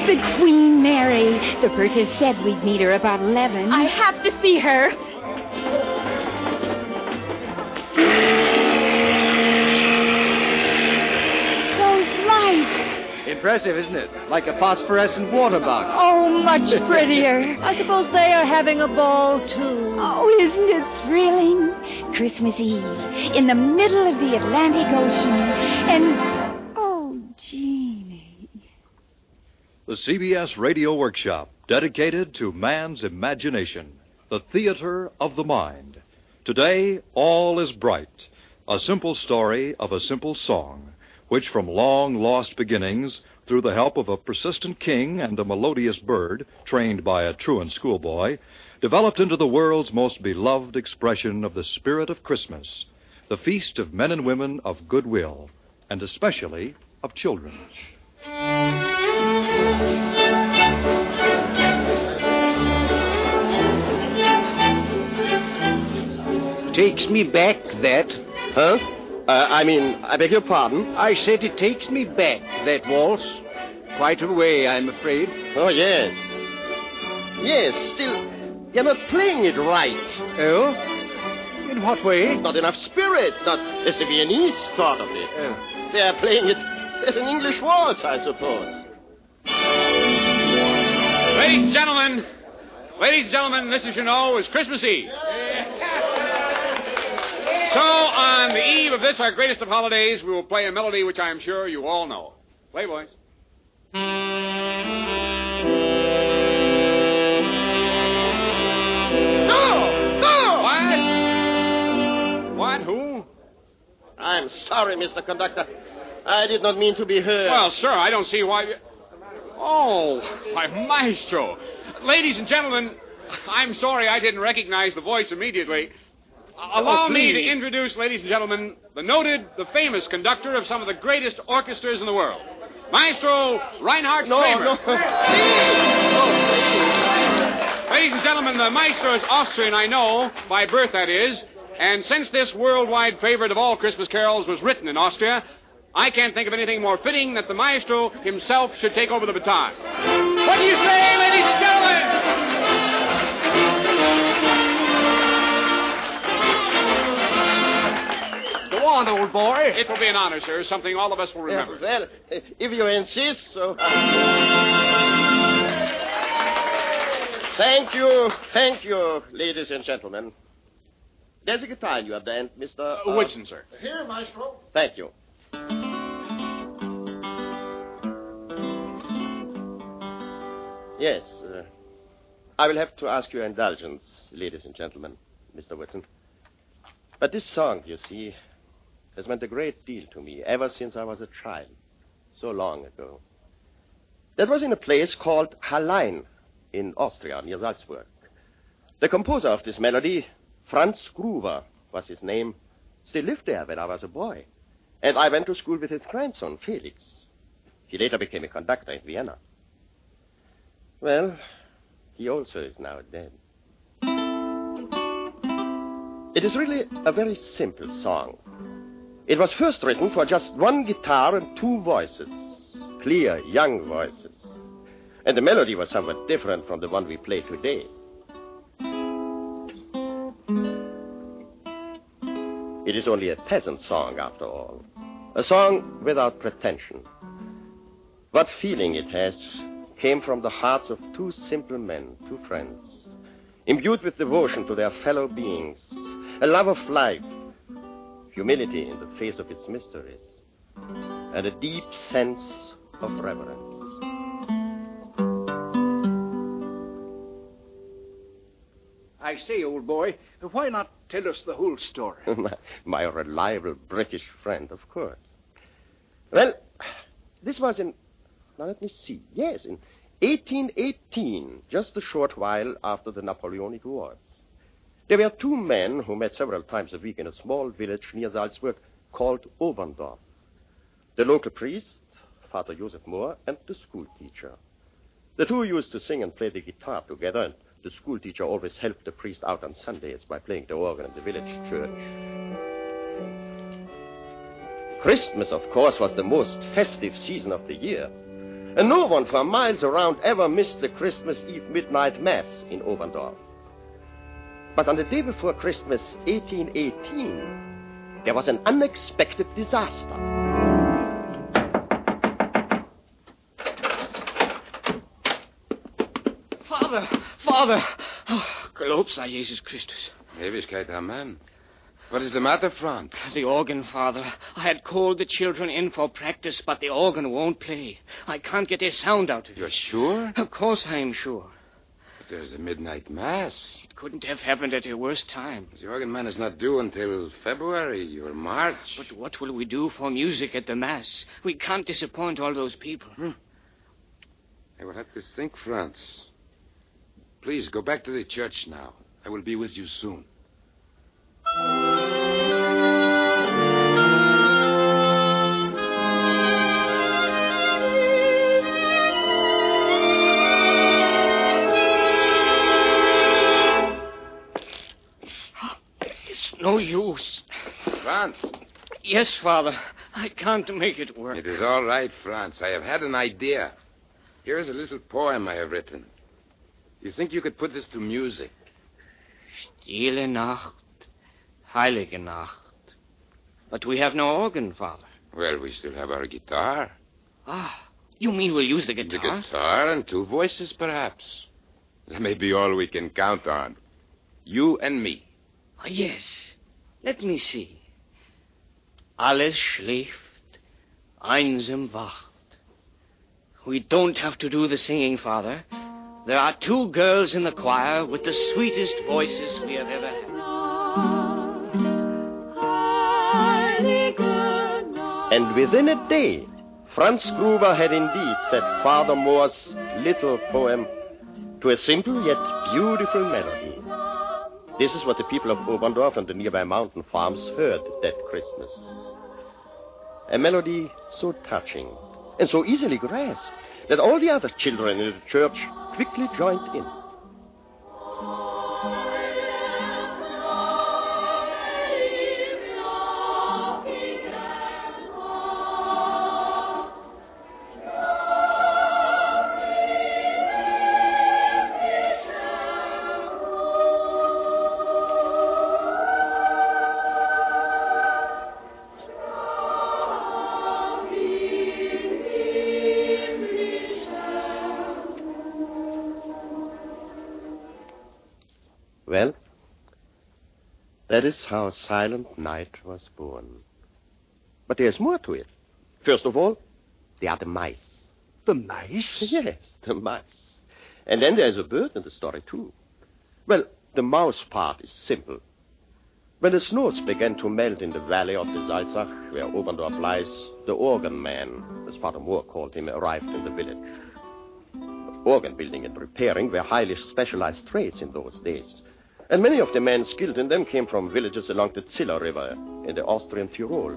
the Queen Mary. The purser said we'd meet her about 11. I have to see her. Those lights. Impressive, isn't it? Like a phosphorescent water bug. Oh, much prettier. I suppose they are having a ball, too. Oh, isn't it thrilling? Christmas Eve, in the middle of the Atlantic Ocean, and... Oh, Jeannie. The CBS Radio Workshop, dedicated to man's imagination, the theater of the mind. Today, All is Bright, a simple story of a simple song, which from long-lost beginnings, through the help of a persistent king and a melodious bird, trained by a truant schoolboy, developed into the world's most beloved expression of the spirit of Christmas, the feast of men and women of goodwill, and especially of children. Takes me back, that. Huh? I beg your pardon? I said it takes me back, that waltz. Quite a way, I'm afraid. Oh, yes. Yes, still, you're not playing it right. Oh? In what way? Not enough spirit, not as the Viennese thought of it. They're playing it as an English waltz, I suppose. Ladies and gentlemen, this, as you know, is Christmas Eve. So, on the eve of this, our greatest of holidays, we will play a melody which I am sure you all know. Play, boys. No! What? Who? I'm sorry, Mr. Conductor. I did not mean to be heard. Well, sir, I don't see why... Oh, my maestro. Ladies and gentlemen, I'm sorry I didn't recognize the voice immediately. Allow me to introduce, ladies and gentlemen, the noted, the famous conductor of some of the greatest orchestras in the world. Maestro Reinhard Kramer. No. Ladies and gentlemen, the maestro is Austrian, I know, by birth, that is. And since this worldwide favorite of all Christmas carols was written in Austria, I can't think of anything more fitting that the maestro himself should take over the baton. What do you say, ladies and gentlemen? Go on, old boy. It will be an honor, sir, something all of us will remember. Well, if you insist, so... Thank you, ladies and gentlemen. There's a guitar in your band, Mr... Whitson, sir. Here, Maestro. Thank you. Yes, I will have to ask your indulgence, ladies and gentlemen, Mr. Whitson. But this song, you see, has meant a great deal to me ever since I was a child, so long ago. That was in a place called Hallein in Austria, near Salzburg. The composer of this melody, Franz Gruber, was his name, still lived there when I was a boy. And I went to school with his grandson, Felix. He later became a conductor in Vienna. Well, he also is now dead. It is really a very simple song. It was first written for just one guitar and two voices, clear, young voices. And the melody was somewhat different from the one we play today. It is only a peasant song, after all. A song without pretension. What feeling it has came from the hearts of two simple men, two friends, imbued with devotion to their fellow beings, a love of life, humility in the face of its mysteries, and a deep sense of reverence. I say, old boy, why not tell us the whole story? My reliable British friend, of course. Well, this was in... Now, let me see. Yes, in 1818, just a short while after the Napoleonic Wars. There were two men who met several times a week in a small village near Salzburg called Oberndorf. The local priest, Father Joseph Mohr, and the schoolteacher. The two used to sing and play the guitar together, and the schoolteacher always helped the priest out on Sundays by playing the organ in the village church. Christmas, of course, was the most festive season of the year. And no one for miles around ever missed the Christmas Eve midnight mass in Oberndorf. But on the day before Christmas, 1818, there was an unexpected disaster. Father! Oh, gelobt sei Jesus Christus. Ewigkeit, Amen. What is the matter, Franz? The organ, Father. I had called the children in for practice, but the organ won't play. I can't get a sound out of it. You're sure? Of course I am sure. But there's a midnight mass. It couldn't have happened at a worse time. The organ man is not due until February or March. But what will we do for music at the mass? We can't disappoint all those people. I will have to think, Franz. Please, go back to the church now. I will be with you soon. It's no use. Franz. Yes, Father. I can't make it work. It is all right, Franz. I have had an idea. Here is a little poem I have written. You think you could put this to music? Stille Nacht, heilige Nacht. But we have no organ, Father. Well, we still have our guitar. Ah, you mean we'll use the guitar? The guitar and two voices, perhaps. That may be all we can count on. You and me. Yes. Let me see. Alles schläft, einsam wacht. We don't have to do the singing, Father. There are two girls in the choir with the sweetest voices we have ever had. And within a day, Franz Gruber had indeed set Father Moore's little poem to a simple yet beautiful melody. This is what the people of Oberndorf and the nearby mountain farms heard that Christmas. A melody so touching and so easily grasped that all the other children in the church quickly joined in. Well, that is how Silent Night was born. But there's more to it. First of all, there are the mice. The mice? Yes, the mice. And then there's a bird in the story, too. Well, the mouse part is simple. When the snows began to melt in the valley of the Salzach, where Oberndorf lies, the organ man, as Father Moore called him, arrived in the village. Organ building and repairing were highly specialized trades in those days. And many of the men skilled in them came from villages along the Ziller River in the Austrian Tyrol.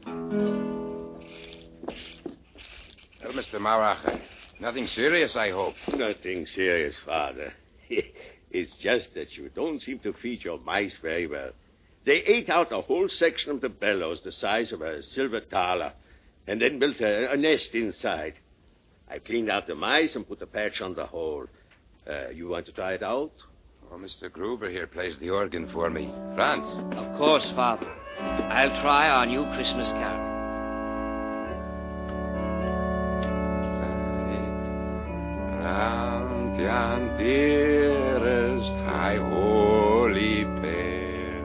Well, Mr. Mauracher, nothing serious, I hope. Nothing serious, Father. It's just that you don't seem to feed your mice very well. They ate out a whole section of the bellows the size of a silver thaler and then built a nest inside. I cleaned out the mice and put a patch on the hole. You want to try it out? Oh, Mr. Gruber here plays the organ for me. Franz. Of course, Father. I'll try our new Christmas carol. Round yon dearest high holy pair,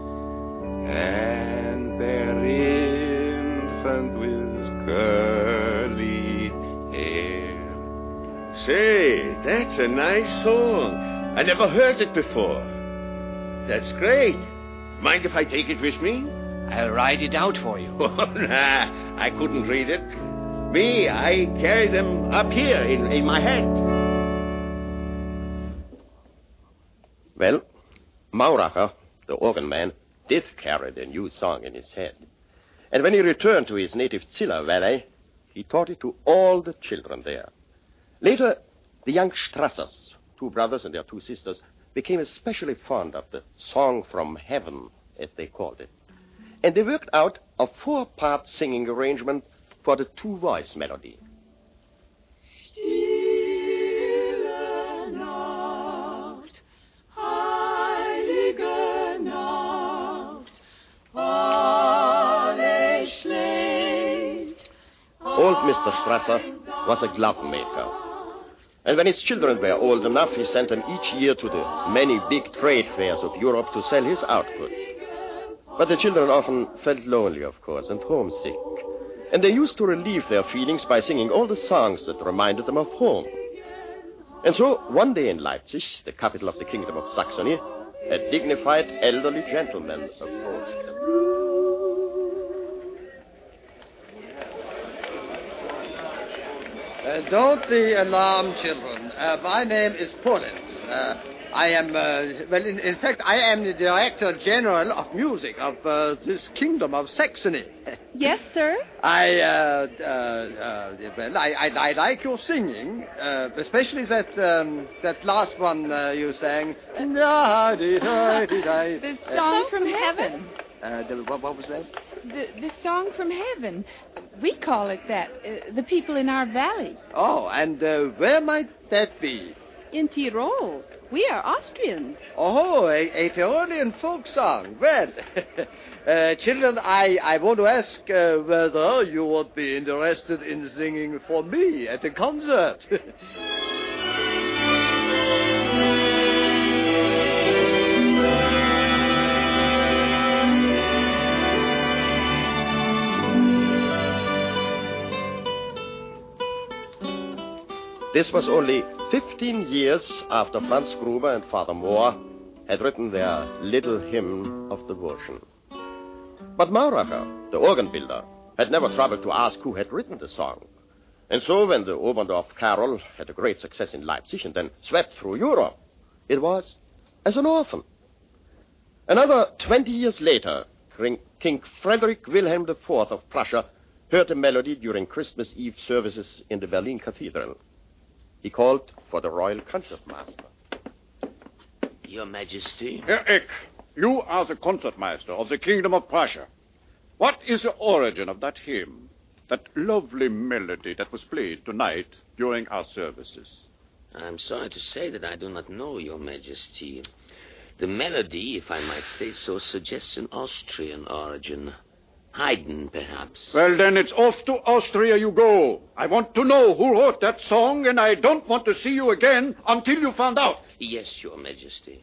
and their infant with curly hair. Say, that's a nice song. I never heard it before. That's great. Mind if I take it with me? I'll write it out for you. Oh, nah, I couldn't read it. Me, I carry them up here in my head. Well, Mauracher, the organ man, did carry the new song in his head. And when he returned to his native Ziller Valley, he taught it to all the children there. Later, the young Strassers, 2 brothers and their 2 sisters, became especially fond of the Song from Heaven, as they called it. And they worked out a 4-part singing arrangement for the 2-voice melody. Mr. Strasser, was a glove maker. And when his children were old enough, he sent them each year to the many big trade fairs of Europe to sell his output. But the children often felt lonely, of course, and homesick. And they used to relieve their feelings by singing all the songs that reminded them of home. And so, one day in Leipzig, the capital of the Kingdom of Saxony, a dignified elderly gentleman approached them. Don't be alarmed, children. My name is Polenz. I am, in fact, I am the Director General of Music of this Kingdom of Saxony. Yes, sir? I like your singing, especially that last one you sang. The song from heaven. What was that? The song from heaven. We call it that. The people in our valley. Oh, and where might that be? In Tyrol. We are Austrians. Oh, a Tyrolean folk song. Well, children, I want to ask whether you would be interested in singing for me at a concert. This was only 15 years after Franz Gruber and Father Mohr had written their little hymn of devotion. But Mauracher, the organ builder, had never troubled to ask who had written the song. And so when the Oberndorf Carol had a great success in Leipzig and then swept through Europe, it was as an orphan. Another 20 years later, King Frederick Wilhelm IV of Prussia heard the melody during Christmas Eve services in the Berlin Cathedral. He called for the royal concertmaster. Your Majesty? Herr Eck, you are the concertmaster of the Kingdom of Prussia. What is the origin of that hymn, that lovely melody that was played tonight during our services? I'm sorry to say that I do not know, Your Majesty. The melody, if I might say so, suggests an Austrian origin. Haydn, perhaps. Well, then it's off to Austria you go. I want to know who wrote that song, and I don't want to see you again until you found out. Yes, Your Majesty.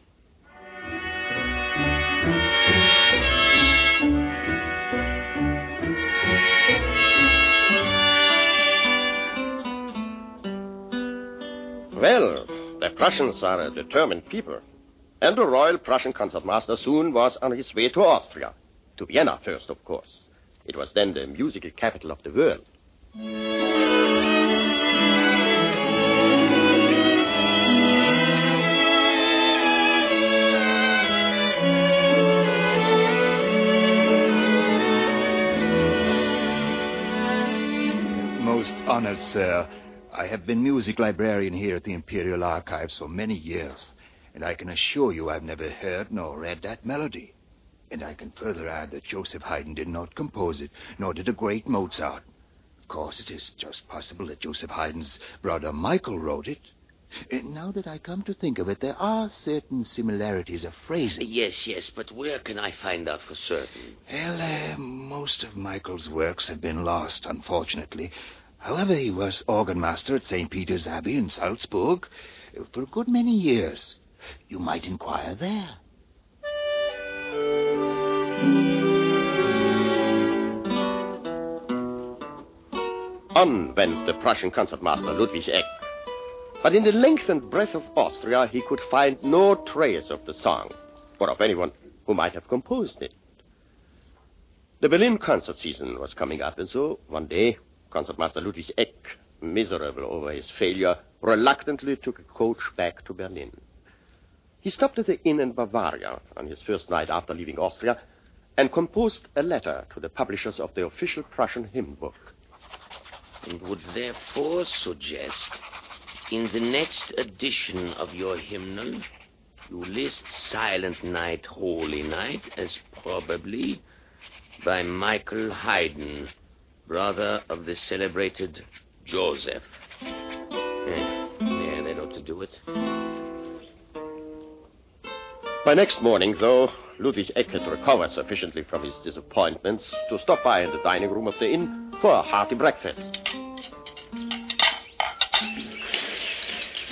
Well, the Prussians are a determined people. And the royal Prussian concertmaster soon was on his way to Austria. To Vienna first, of course. It was then the musical capital of the world. Most honored, sir. I have been music librarian here at the Imperial Archives for many years, and I can assure you I've never heard nor read that melody. And I can further add that Joseph Haydn did not compose it, nor did the great Mozart. Of course, it is just possible that Joseph Haydn's brother Michael wrote it. Now that I come to think of it, there are certain similarities of phrasing. Yes, but where can I find out for certain? Well, most of Michael's works have been lost, unfortunately. However, he was organ master at St. Peter's Abbey in Salzburg for a good many years. You might inquire there. On went the Prussian concertmaster Ludwig Eck. But in the length and breadth of Austria, he could find no trace of the song, or of anyone who might have composed it. The Berlin concert season was coming up, and so, one day, Concertmaster Ludwig Eck, miserable over his failure, reluctantly took a coach back to Berlin. He stopped at the inn in Bavaria on his first night after leaving Austria and composed a letter to the publishers of the official Prussian hymn book. And would therefore suggest, in the next edition of your hymnal, you list Silent Night, Holy Night as probably by Michael Haydn, brother of the celebrated Joseph. Yeah, that ought to do it. By next morning, though, Ludwig Eck had recovered sufficiently from his disappointments to stop by in the dining room of the inn for a hearty breakfast.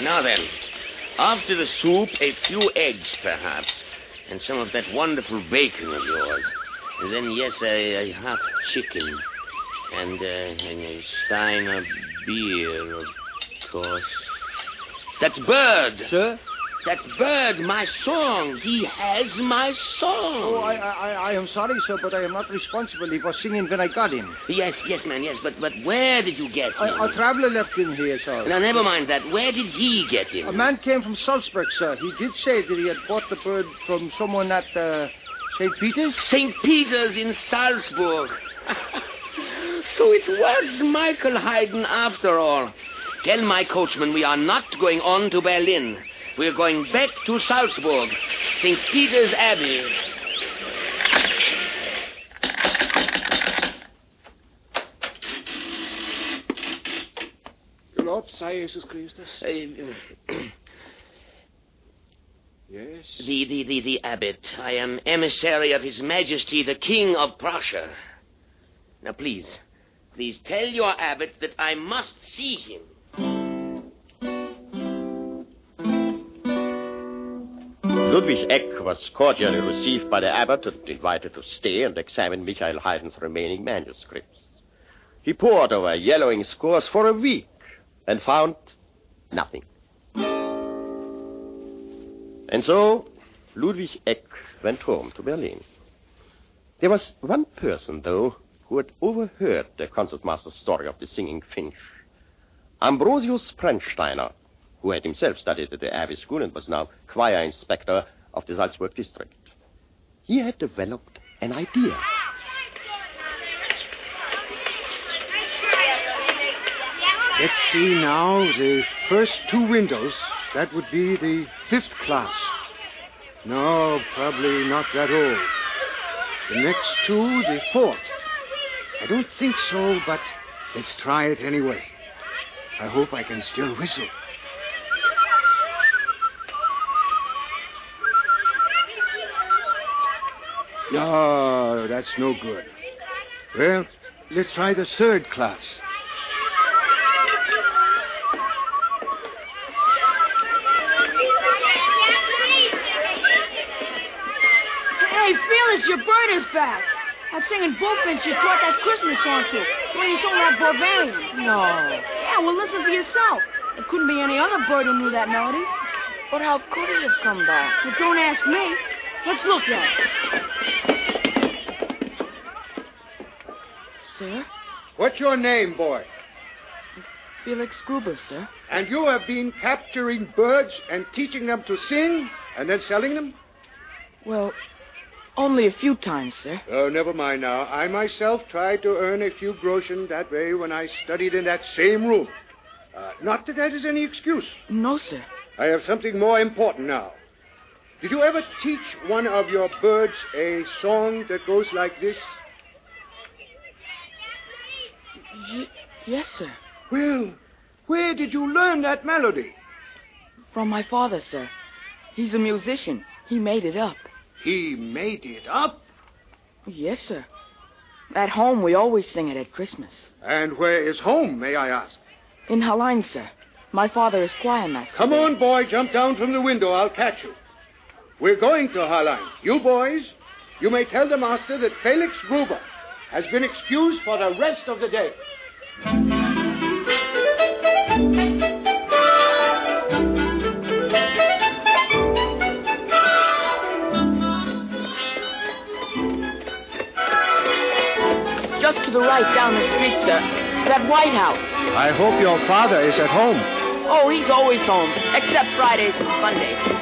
Now then, after the soup, a few eggs, perhaps, and some of that wonderful bacon of yours. And then, yes, a half chicken, and a stein of beer, of course. That's Bird. Sir? That's Bird, my song. He has my song. Oh, I am sorry, sir, but I am not responsible. He was singing when I got him. Yes, man, yes. But where did you get him? A traveler left him here, sir. Now, never mind that. Where did he get him? A man came from Salzburg, sir. He did say that he had bought the bird from someone at St. Peter's. St. Peter's in Salzburg. So it was Michael Haydn after all. Tell my coachman we are not going on to Berlin. We're going back to Salzburg, St. Peter's Abbey. Gelobt sei Jesus Christus. Yes? The abbot. I am emissary of His Majesty, the King of Prussia. Now, please tell your abbot that I must see him. Ludwig Eck was cordially received by the abbot and invited to stay and examine Michael Haydn's remaining manuscripts. He pored over yellowing scores for a week and found nothing. And so Ludwig Eck went home to Berlin. There was one person, though, who had overheard the concertmaster's story of the singing finch. Ambrosius Prenzsteiner, who had himself studied at the Abbey School and was now choir inspector of the Salzburg district. He had developed an idea. Let's see now, the first two windows, that would be the 5th class. No, probably not that old. The next two, the 4th. I don't think so, but let's try it anyway. I hope I can still whistle. No, that's no good. Well, let's try the 3rd class. Hey, Felix, your bird is back. I'm singing Bullfinch you taught that Christmas song to when you saw that Barbarian. No. Yeah, well, listen for yourself. There couldn't be any other bird who knew that melody. But how could he have come back? Well, don't ask me. Let's look at it. Sir? What's your name, boy? Felix Gruber, sir. And you have been capturing birds and teaching them to sing and then selling them? Well, only a few times, sir. Oh, never mind now. I myself tried to earn a few groschen that way when I studied in that same room. Not that is any excuse. No, sir. I have something more important now. Did you ever teach one of your birds a song that goes like this? Yes, sir. Well, where did you learn that melody? From my father, sir. He's a musician. He made it up. He made it up? Yes, sir. At home, we always sing it at Christmas. And where is home, may I ask? In Hallein, sir. My father is choir master. Come on, boy. Jump down from the window. I'll catch you. We're going to Hallein. You boys, you may tell the master that Felix Gruber has been excused for the rest of the day. Just to the right down the street, sir. That White House. I hope your father is at home. Oh, he's always home, except Fridays and Sundays.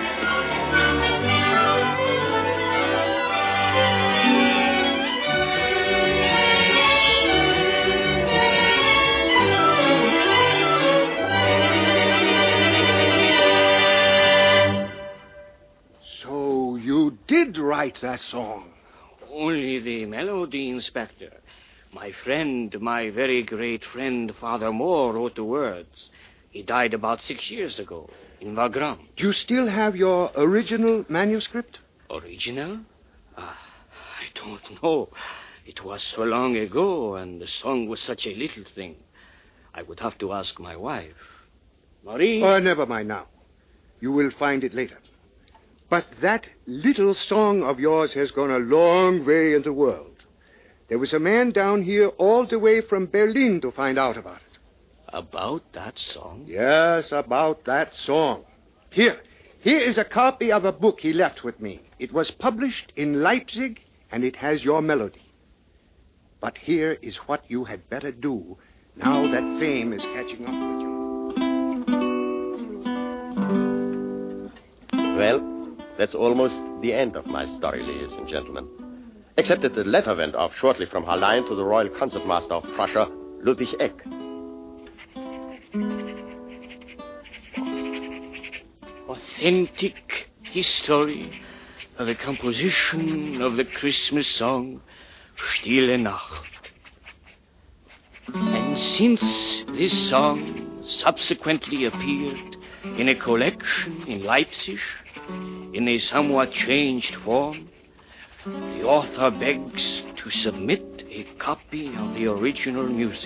So you did write that song? Only the melody, Inspector. My friend, my very great friend, Father Moore, wrote the words. He died about 6 years ago in Wagram. Do you still have your original manuscript? Original? I don't know. It was so long ago, and the song was such a little thing. I would have to ask my wife. Marie. Oh, never mind now. You will find it later. But that little song of yours has gone a long way in the world. There was a man down here all the way from Berlin to find out about it. About that song? Yes, about that song. Here is a copy of a book he left with me. It was published in Leipzig, and it has your melody. But here is what you had better do now that fame is catching up with you. Well, that's almost the end of my story, ladies and gentlemen. Except that the letter went off shortly from Harlein to the Royal Concertmaster of Prussia, Ludwig Eck. Authentic history of the composition of the Christmas song, Stille Nacht. And since this song subsequently appeared in a collection in Leipzig in a somewhat changed form, the author begs to submit a copy of the original music.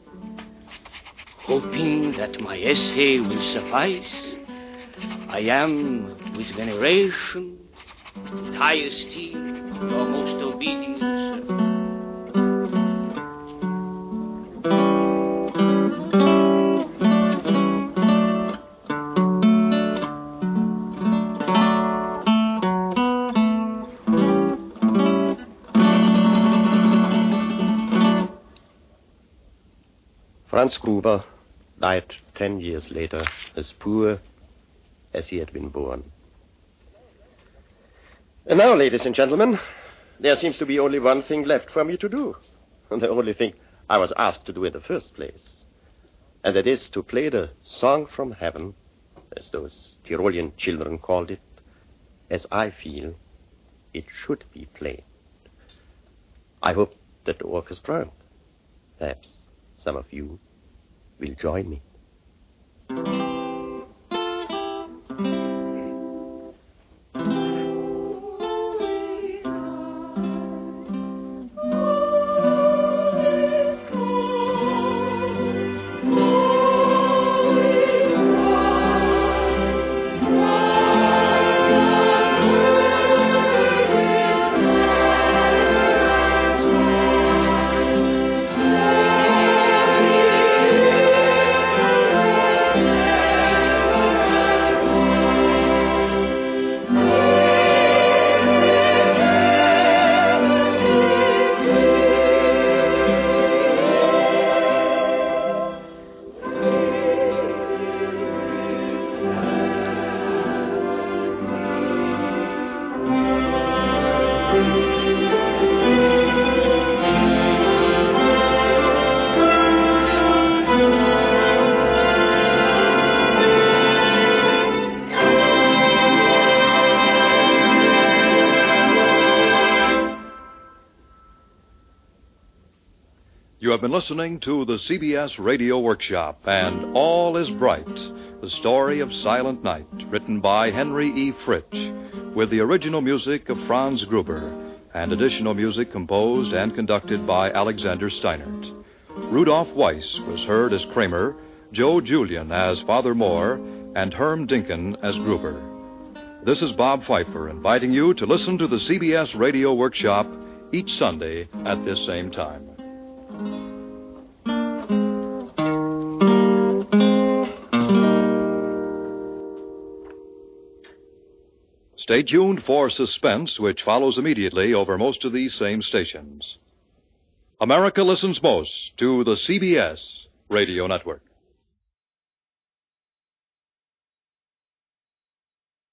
Hoping that my essay will suffice, I am, with veneration, with high esteem, your most obedient servant. Franz Gruber died 10 years later, as poor as he had been born. And now, ladies and gentlemen, there seems to be only one thing left for me to do. And the only thing I was asked to do in the first place. And that is to play the Song from Heaven, as those Tyrolean children called it, as I feel it should be played. I hope that the orchestra, perhaps some of you, will join me. You have been listening to the CBS Radio Workshop and All is Bright, the story of Silent Night, written by Henry E. Fritsch, with the original music of Franz Gruber and additional music composed and conducted by Alexander Steinert. Rudolph Weiss was heard as Kramer, Joe Julian as Father Moore, and Herm Dinken as Gruber. This is Bob Pfeiffer inviting you to listen to the CBS Radio Workshop each Sunday at this same time. Stay tuned for Suspense, which follows immediately over most of these same stations. America listens most to the CBS Radio Network.